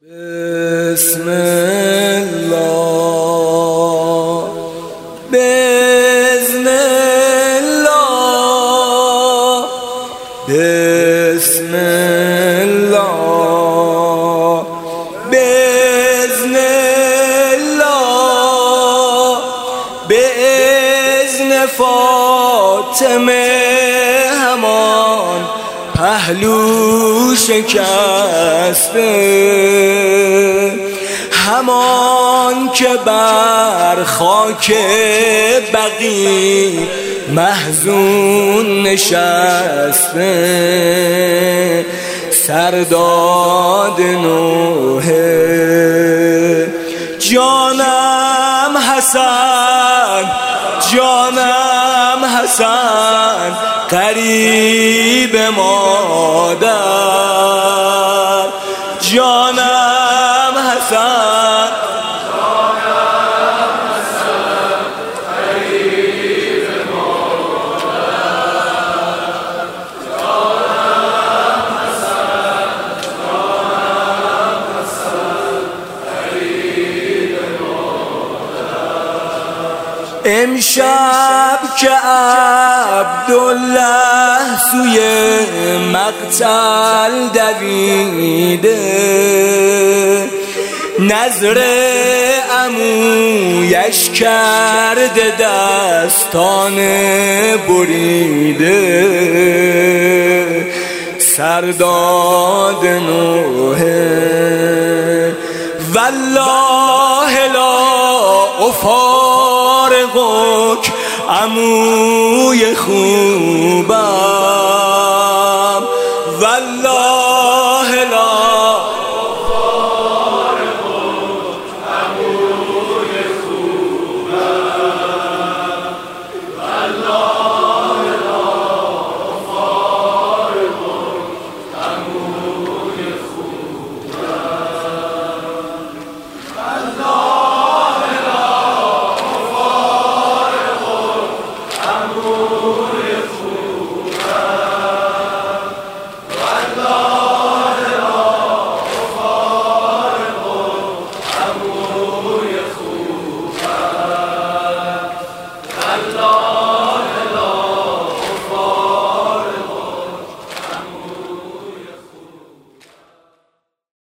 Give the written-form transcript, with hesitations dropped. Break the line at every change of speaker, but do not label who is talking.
بسم الله بإذن الله بسم الله بإذن الله بإذن فاطمه همان پهلو شکسته، همان که بر خاک بقیع محزون نشسته. سرداد نوح جانم حسن، جانم حسن قریب مادر، جانم حسن،
جانم حسن قریب مادر، جانم حسن، جانم حسن قریب مادر.
امشب که عبدالله سوی مقتل دویده، نظر عمویش کرده دستان بریده. سرداد نوح والله لا افارقک عموی خوبم،